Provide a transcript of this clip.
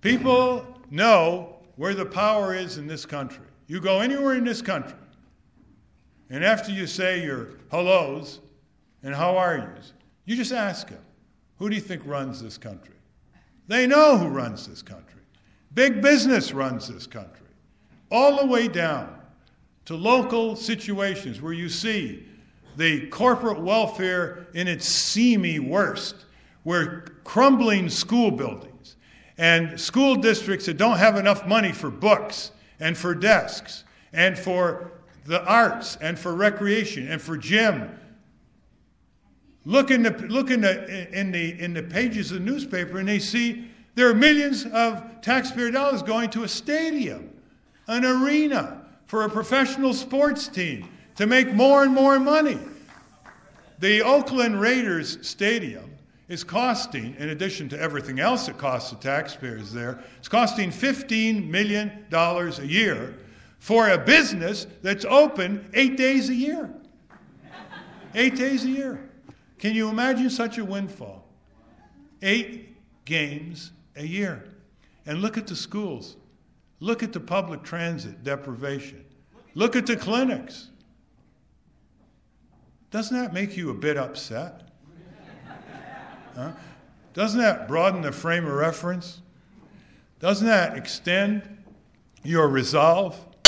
People know where the power is in this country. You go anywhere in this country, and after you say your hellos and how are yous, you just ask them, who do you think runs this country? They know who runs this country. Big business runs this country. All the way down to local situations where you see the corporate welfare in its seamy worst, where crumbling school buildings and school districts that don't have enough money for books and for desks and for the arts and for recreation and for gym. Look in the pages of the newspaper and they see there are millions of taxpayer dollars going to a stadium, an arena for a professional sports team to make more and more money. The Oakland Raiders stadium is costing, in addition to everything else it costs the taxpayers there, it's costing $15 million a year for a business that's open 8 days a year. 8 days a year. Can you imagine such a windfall? 8 games a year. And look at the schools. Look at the public transit deprivation. Look at the clinics. Doesn't that make you a bit upset? Huh? Doesn't that broaden the frame of reference? Doesn't that extend your resolve